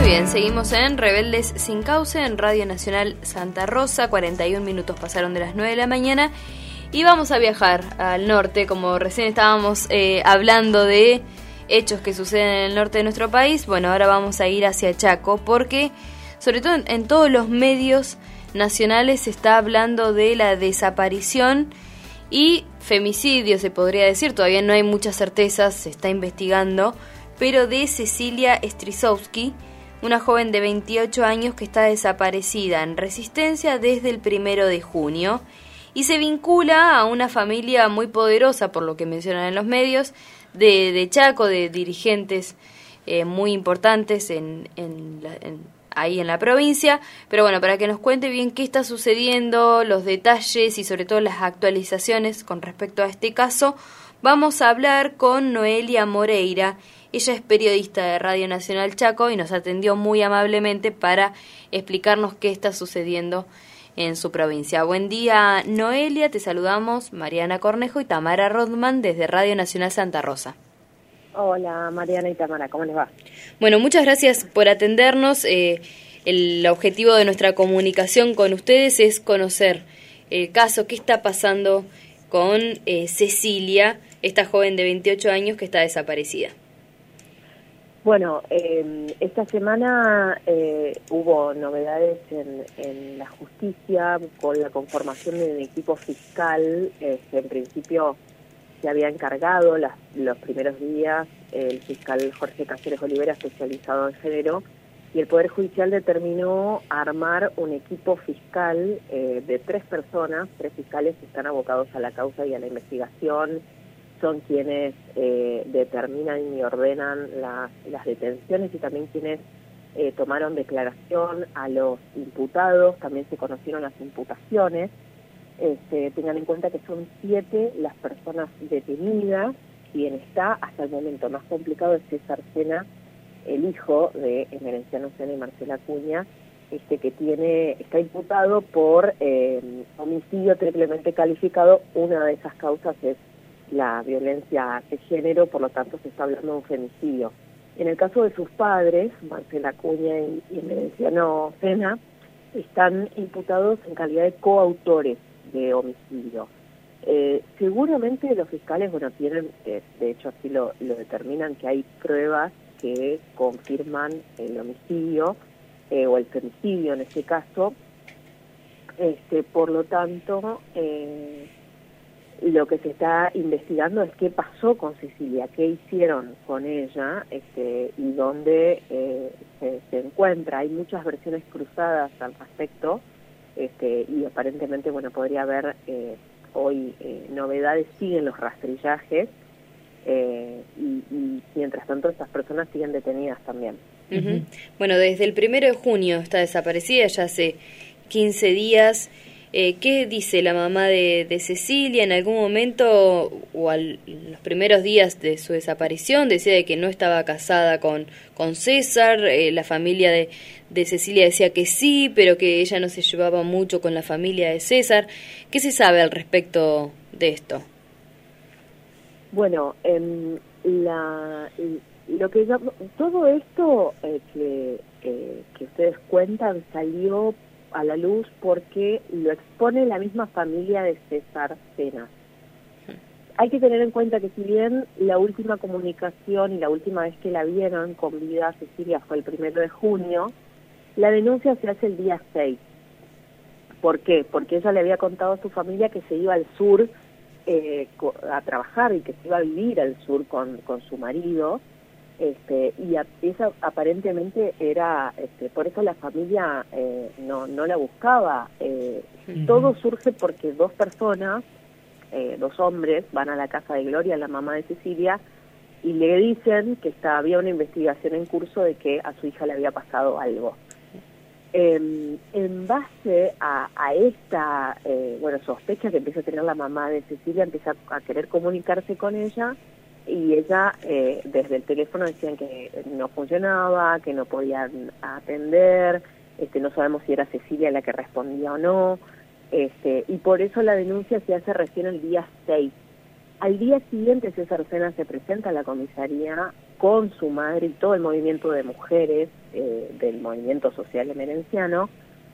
bien, seguimos en Rebeldes sin Causa en Radio Nacional Santa Rosa. 41 minutos pasaron de las 9 de la mañana y vamos a viajar al norte, como recién estábamos hablando de hechos que suceden en el norte de nuestro país. Bueno, ahora vamos a ir hacia Chaco porque, sobre todo en todos los medios nacionales, se está hablando de la desaparición y femicidio, se podría decir. Todavía no hay muchas certezas, se está investigando, pero de Cecilia Strisowski, una joven de 28 años que está desaparecida en Resistencia desde el 1 de junio y se vincula a una familia muy poderosa, por lo que mencionan en los medios, de Chaco, de dirigentes muy importantes ahí en la provincia. Pero bueno, para que nos cuente bien qué está sucediendo, los detalles y sobre todo las actualizaciones con respecto a este caso, vamos a hablar con Noelia Moreira. Ella es periodista de Radio Nacional Chaco y nos atendió muy amablemente para explicarnos qué está sucediendo en su provincia. Buen día, Noelia, te saludamos Mariana Cornejo y Tamara Rodman desde Radio Nacional Santa Rosa. Hola Mariana y Tamara, ¿cómo les va? Bueno, muchas gracias por atendernos. El objetivo de nuestra comunicación con ustedes es conocer el caso, qué está pasando con Cecilia, esta joven de 28 años que está desaparecida. Bueno, esta semana hubo novedades en la justicia con la conformación de un equipo fiscal que en principio se había encargado los primeros días el fiscal Jorge Cáceres Olivera, especializado en género, y el Poder Judicial determinó armar un equipo fiscal de 3 personas, 3 fiscales que están abocados a la causa y a la investigación. Son quienes determinan y ordenan las detenciones y también quienes tomaron declaración a los imputados. También se conocieron las imputaciones. Tengan en cuenta que son 7 las personas detenidas. Quien está hasta el momento más complicado es César Sena, el hijo de Emerenciano Sena y Marcela Acuña, que está imputado por homicidio triplemente calificado. Una de esas causas es la violencia de género, por lo tanto se está hablando de un femicidio. En el caso de sus padres, Marcela Acuña y Emerenciano Sena, están imputados en calidad de coautores de homicidio. Seguramente los fiscales, tienen, de hecho así lo determinan, que hay pruebas que confirman el homicidio o el femicidio en este caso. Por lo tanto, lo que se está investigando es qué pasó con Cecilia, qué hicieron con ella y dónde se encuentra. Hay muchas versiones cruzadas al respecto y aparentemente podría haber hoy novedades. Siguen los rastrillajes y mientras tanto estas personas siguen detenidas también. Uh-huh. Bueno, desde el 1 de junio está desaparecida, ya hace 15 días. ¿Qué dice la mamá de Cecilia? En algún momento o los primeros días de su desaparición decía de que no estaba casada con César. La familia de Cecilia decía que sí, pero que ella no se llevaba mucho con la familia de César. ¿Qué se sabe al respecto de esto? Bueno, todo esto que ustedes cuentan salió a la luz porque lo expone la misma familia de César Sena. Hay que tener en cuenta que si bien la última comunicación y la última vez que la vieron con vida a Cecilia fue el 1 de junio, la denuncia se hace el día 6. ¿Por qué? Porque ella le había contado a su familia que se iba al sur a trabajar y que se iba a vivir al sur con su marido. Y esa aparentemente era, por eso la familia no la buscaba. Todo surge porque 2 personas, 2 hombres, van a la casa de Gloria, la mamá de Cecilia, y le dicen que había una investigación en curso de que a su hija le había pasado algo. En base a esta sospecha que empieza a tener la mamá de Cecilia, empieza a querer comunicarse con ella, y ella desde el teléfono decían que no funcionaba, que no podían atender, no sabemos si era Cecilia la que respondía o no, y por eso la denuncia se hace recién el día 6. Al día siguiente César Sena se presenta a la comisaría con su madre y todo el movimiento de mujeres del movimiento social emerenciano,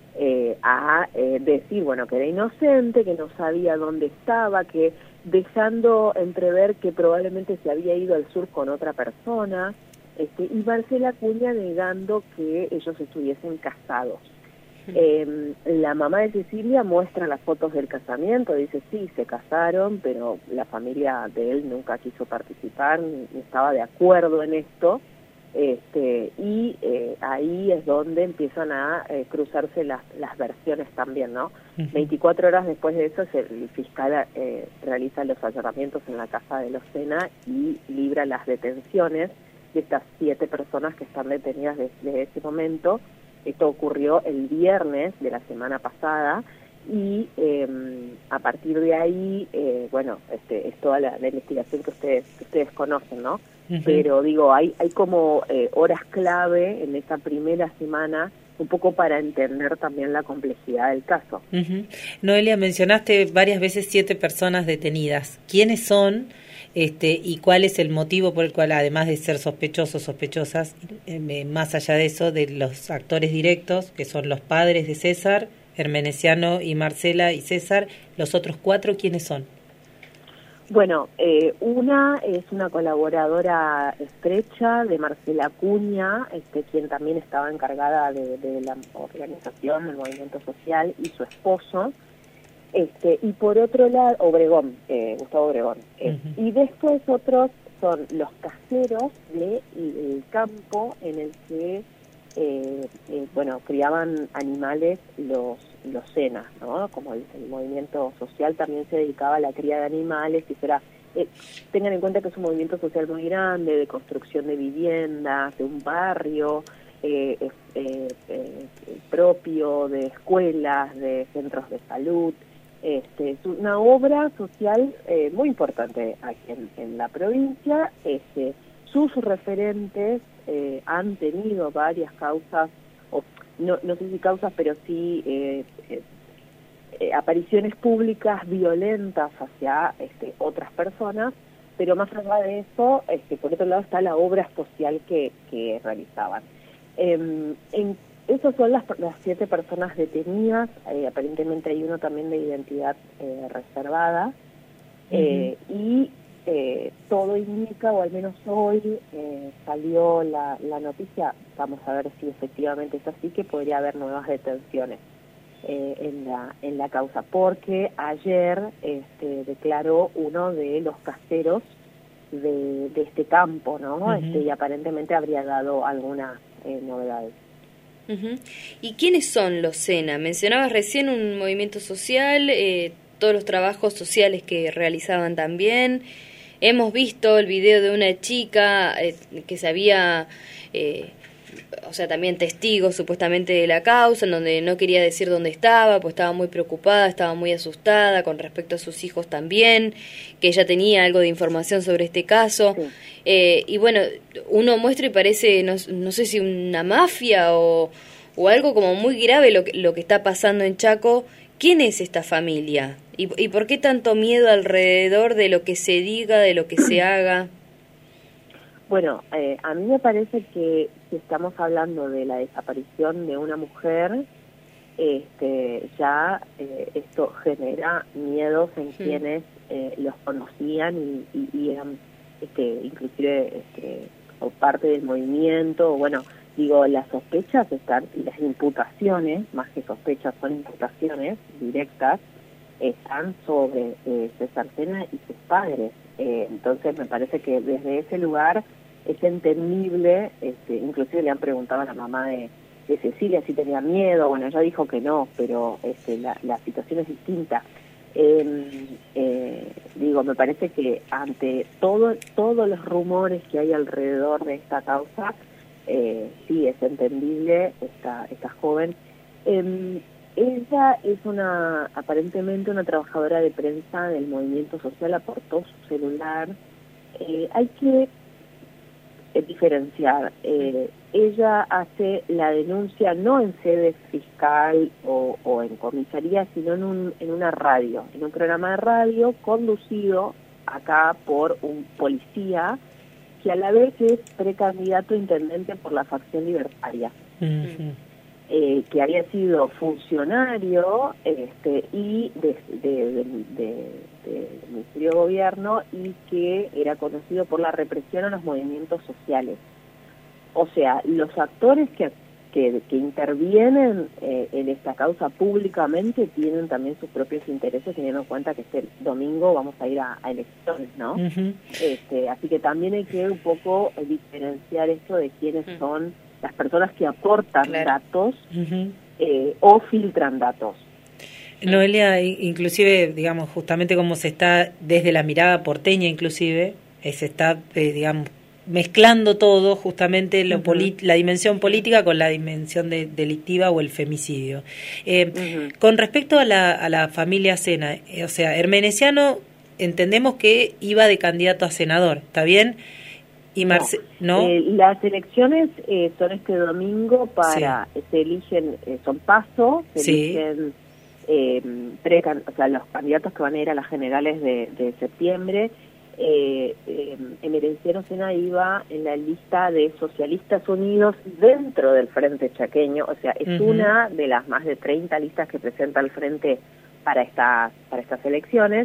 a decir, bueno, que era inocente, que no sabía dónde estaba, que dejando entrever que probablemente se había ido al sur con otra persona, y Marcela Acuña negando que ellos estuviesen casados. La mamá de Cecilia muestra las fotos del casamiento, dice sí, se casaron, pero la familia de él nunca quiso participar, ni estaba de acuerdo en esto, y ahí es donde empiezan a cruzarse las versiones también, ¿no? 24 horas después de eso el fiscal realiza los allanamientos en la casa de Locena y libra las detenciones de estas 7 personas que están detenidas desde ese momento. Esto ocurrió el viernes de la semana pasada y a partir de ahí, bueno, es toda la investigación que ustedes conocen, ¿no? Pero digo, hay como horas clave en esta primera semana, un poco para entender también la complejidad del caso. Noelia, mencionaste varias veces 7 personas detenidas. ¿Quiénes son? Y cuál es el motivo por el cual, además de ser sospechosos, sospechosas, más allá de eso, de los actores directos, que son los padres de César, Hermeneciano y Marcela y César, los otros 4, ¿quiénes son? Bueno, una es una colaboradora estrecha de Marcela Acuña, quien también estaba encargada de la organización del movimiento social, y su esposo. Y por otro lado, Gustavo Obregón. Y después otros son los caseros del campo en el que, bueno, criaban animales los Sena, ¿no? Como el movimiento social también se dedicaba a la cría de animales, y tengan en cuenta que es un movimiento social muy grande, de construcción de viviendas, de un barrio propio, de escuelas, de centros de salud. Es una obra social muy importante aquí en la provincia. Sus referentes han tenido varias causas, o no sé si causas, pero sí apariciones públicas violentas hacia otras personas, pero más allá de eso, por otro lado está la obra social que realizaban. Esas son las 7 personas detenidas, aparentemente hay uno también de identidad reservada, y todo indica, o al menos hoy salió la noticia, vamos a ver si efectivamente es así, que podría haber nuevas detenciones en la causa, porque ayer declaró uno de los caseros de este campo, ¿no? Y aparentemente habría dado algunas novedades. ¿Y quiénes son los Sena? Mencionabas recién un movimiento social, todos los trabajos sociales que realizaban también. Hemos visto el video de una chica que se había, o sea, también testigos supuestamente de la causa, en donde no quería decir dónde estaba, pues estaba muy preocupada, estaba muy asustada con respecto a sus hijos también, que ella tenía algo de información sobre este caso. Sí. Y bueno, uno muestra y parece, no sé si una mafia o algo como muy grave lo que está pasando en Chaco. ¿Quién es esta familia? ¿Y por qué tanto miedo alrededor de lo que se diga, de lo que se haga? Bueno, a mí me parece que si estamos hablando de la desaparición de una mujer, ya esto genera miedos en quienes los conocían y eran inclusive o parte del movimiento. Bueno, digo, las sospechas están, y las imputaciones, más que sospechas, son imputaciones directas, están sobre César Sena y sus padres. Entonces me parece que desde ese lugar es entendible, inclusive le han preguntado a la mamá de Cecilia si tenía miedo. Bueno, ella dijo que no, pero la situación es distinta. Digo, me parece que ante todos los rumores que hay alrededor de esta causa, sí es entendible esta joven. Ella es aparentemente una trabajadora de prensa del movimiento social, aportó su celular. Hay que diferenciar. Ella hace la denuncia no en sede fiscal o en comisaría, sino en una radio, en un programa de radio conducido acá por un policía que a la vez es precandidato a intendente por la facción libertaria, que había sido funcionario y del Ministerio de Gobierno, y que era conocido por la represión a los movimientos sociales. O sea, los actores que intervienen en esta causa públicamente tienen también sus propios intereses, teniendo en cuenta que este domingo vamos a ir a elecciones, ¿no? Así que también hay que un poco diferenciar esto de quiénes son las personas que aportan datos o filtran datos. Noelia, inclusive, digamos, justamente como se está desde la mirada porteña, inclusive, se está, digamos, mezclando todo, justamente la dimensión política con la dimensión delictiva o el femicidio. Con respecto a la familia Sena, o sea, Hermenesiano entendemos que iba de candidato a senador, ¿está bien? Y ¿no? Las elecciones son este domingo se eligen, son pasos, se eligen o sea, los candidatos que van a ir a las generales de septiembre. Hermenesiano Sena iba en la lista de Socialistas Unidos dentro del Frente Chaqueño, o sea, es una de las más de 30 listas que presenta el Frente para estas elecciones,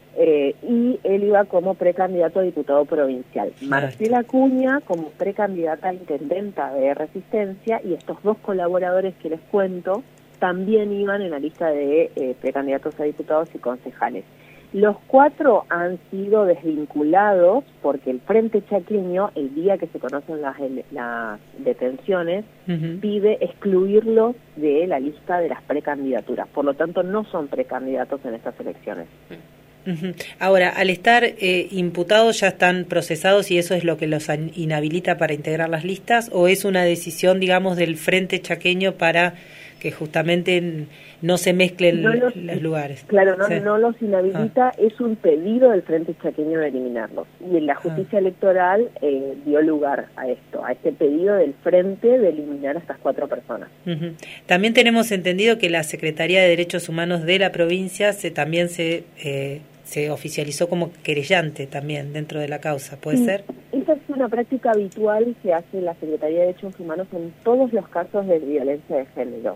y él iba como precandidato a diputado provincial. Marcela Acuña como precandidata a intendenta de Resistencia, y estos dos colaboradores que les cuento también iban en la lista de precandidatos a diputados y concejales. Los cuatro han sido desvinculados porque el Frente Chaqueño, el día que se conocen las detenciones, pide excluirlos de la lista de las precandidaturas. Por lo tanto, no son precandidatos en estas elecciones. Ahora, al estar imputados, ¿ya están procesados y eso es lo que los inhabilita para integrar las listas? ¿O es una decisión, digamos, del Frente Chaqueño para que justamente no se mezclen los lugares? Claro, no los inhabilita, es un pedido del Frente Chaqueño de eliminarlos. Y en la justicia electoral dio lugar a este pedido del Frente de eliminar a estas cuatro personas. También tenemos entendido que la Secretaría de Derechos Humanos de la provincia también se oficializó como querellante también dentro de la causa, ¿puede ser? Esa es una práctica habitual que hace la Secretaría de Derechos Humanos en todos los casos de violencia de género.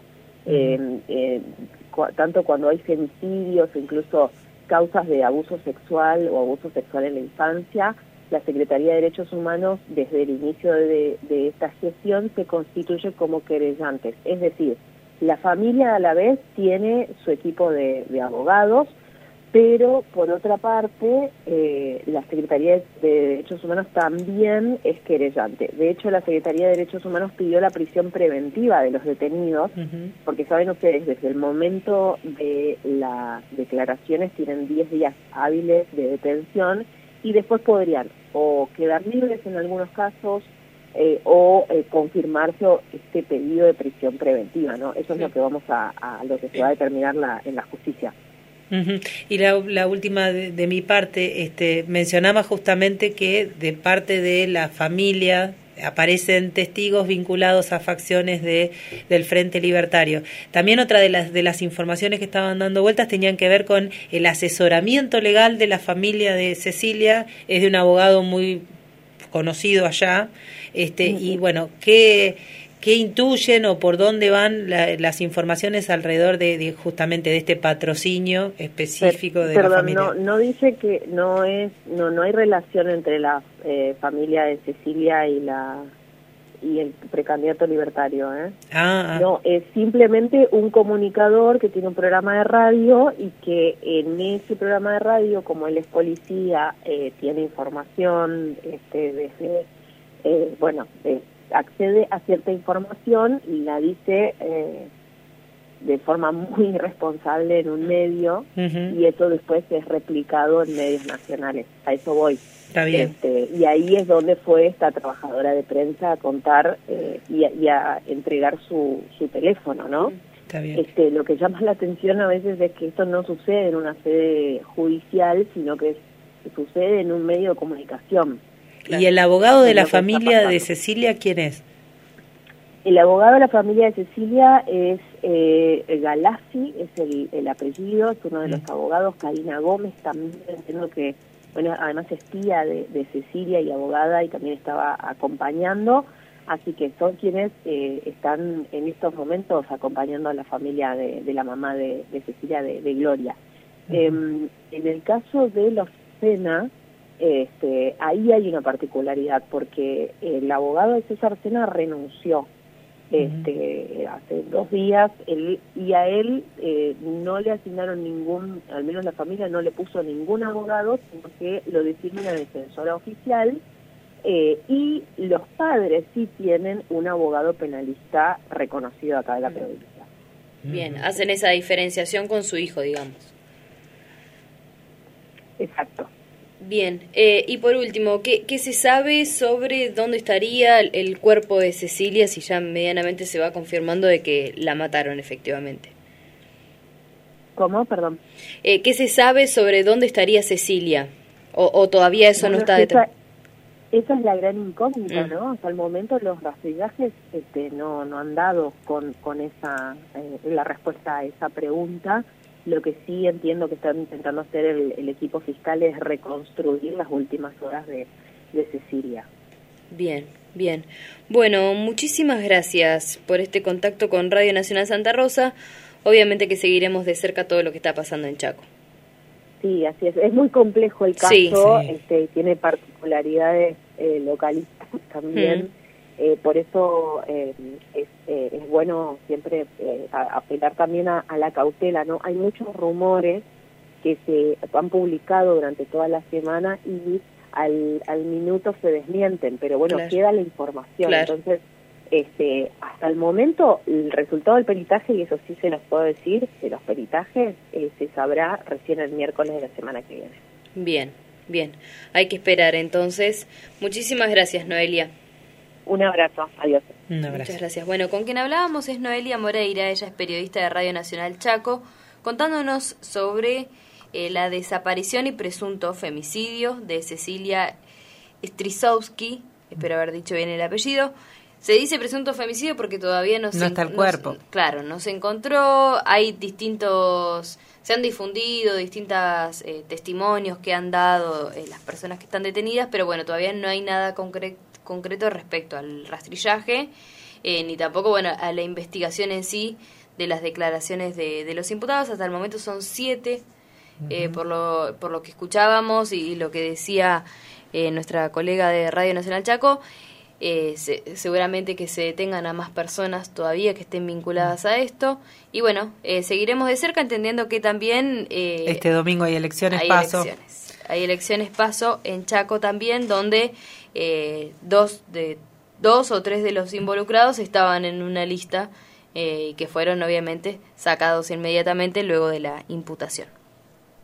Tanto cuando hay femicidios o incluso causas de abuso sexual o abuso sexual en la infancia, la Secretaría de Derechos Humanos desde el inicio de esta gestión se constituye como querellantes. Es decir, la familia a la vez tiene su equipo de abogados, pero por otra parte la Secretaría de Derechos Humanos también es querellante. De hecho, la Secretaría de Derechos Humanos pidió la prisión preventiva de los detenidos, porque saben ustedes, desde el momento de las declaraciones tienen 10 días hábiles de detención y después podrían o quedar libres en algunos casos o confirmarse este pedido de prisión preventiva, ¿no? Eso es lo que vamos a lo que se va a determinar en la justicia. Y la última de mi parte, mencionaba justamente que de parte de la familia aparecen testigos vinculados a facciones del Frente Libertario. También otra de las informaciones que estaban dando vueltas tenían que ver con el asesoramiento legal de la familia de Cecilia, es de un abogado muy conocido allá, y bueno, ¿qué intuyen o por dónde van las informaciones alrededor de justamente de este patrocinio específico de la familia? No dice que no hay relación entre la familia de Cecilia y el precandidato libertario, No, es simplemente un comunicador que tiene un programa de radio y que en ese programa de radio, como él es policía, tiene información accede a cierta información y la dice de forma muy irresponsable en un medio, y eso después es replicado en medios nacionales. A eso voy. Está bien. Y ahí es donde fue esta trabajadora de prensa a contar y a entregar su teléfono, ¿no? Está bien. Lo que llama la atención a veces es que esto no sucede en una sede judicial, sino que sucede en un medio de comunicación. Claro. ¿Y el abogado de la familia de Cecilia quién es? El abogado de la familia de Cecilia es Galassi, es el apellido, es uno de los abogados. Karina Gómez también, entiendo que bueno, además es tía de Cecilia y abogada y también estaba acompañando, así que son quienes están en estos momentos acompañando a la familia de la mamá de Cecilia, de Gloria. En el caso de los Sena, ahí hay una particularidad, porque el abogado de César Sena renunció hace 2 días, y a él no le asignaron ningún, al menos la familia no le puso ningún abogado, sino que lo designa una defensora oficial, y los padres sí tienen un abogado penalista reconocido acá de la provincia. Bien, hacen esa diferenciación con su hijo, digamos. Exacto. Bien, y por último, ¿qué se sabe sobre dónde estaría el cuerpo de Cecilia, si ya medianamente se va confirmando de que la mataron efectivamente? ¿Cómo? Perdón. ¿Qué se sabe sobre dónde estaría Cecilia? ¿O todavía eso no está determinado? Esa es la gran incógnita, ¿no? Hasta el momento los rastrillajes no han dado con esa la respuesta a esa pregunta. Lo que sí entiendo que están intentando hacer el equipo fiscal es reconstruir las últimas horas de Cecilia. Bien, bien. Bueno, muchísimas gracias por este contacto con Radio Nacional Santa Rosa. Obviamente que seguiremos de cerca todo lo que está pasando en Chaco. Sí, así es. Es muy complejo el caso, sí. Tiene particularidades localistas también. Por eso es bueno siempre apelar también a la cautela, ¿no? Hay muchos rumores que se han publicado durante toda la semana y al minuto se desmienten, pero bueno, claro, queda la información. Claro. Entonces, hasta el momento, el resultado del peritaje, y eso sí se los puedo decir, de los peritajes se sabrá recién el miércoles de la semana que viene. Bien, bien. Hay que esperar entonces. Muchísimas gracias, Noelia. Un abrazo, adiós. Un abrazo. Muchas gracias. Bueno, con quien hablábamos es Noelia Moreira, ella es periodista de Radio Nacional Chaco, contándonos sobre la desaparición y presunto femicidio de Cecilia Strisowski, espero haber dicho bien el apellido. Se dice presunto femicidio porque todavía no está el cuerpo. Claro, no se encontró, hay distintos, se han difundido distintos testimonios que han dado las personas que están detenidas, pero bueno, todavía no hay nada concreto respecto al rastrillaje, ni tampoco, bueno, a la investigación en sí de las declaraciones de los imputados. Hasta el momento son 7, por lo que escuchábamos y lo que decía nuestra colega de Radio Nacional Chaco. Seguramente que se detengan a más personas todavía que estén vinculadas a esto, y bueno, seguiremos de cerca, entendiendo que también este domingo hay elecciones hay elecciones PASO en Chaco también, donde 2 o 3 de los involucrados estaban en una lista y que fueron obviamente sacados inmediatamente luego de la imputación.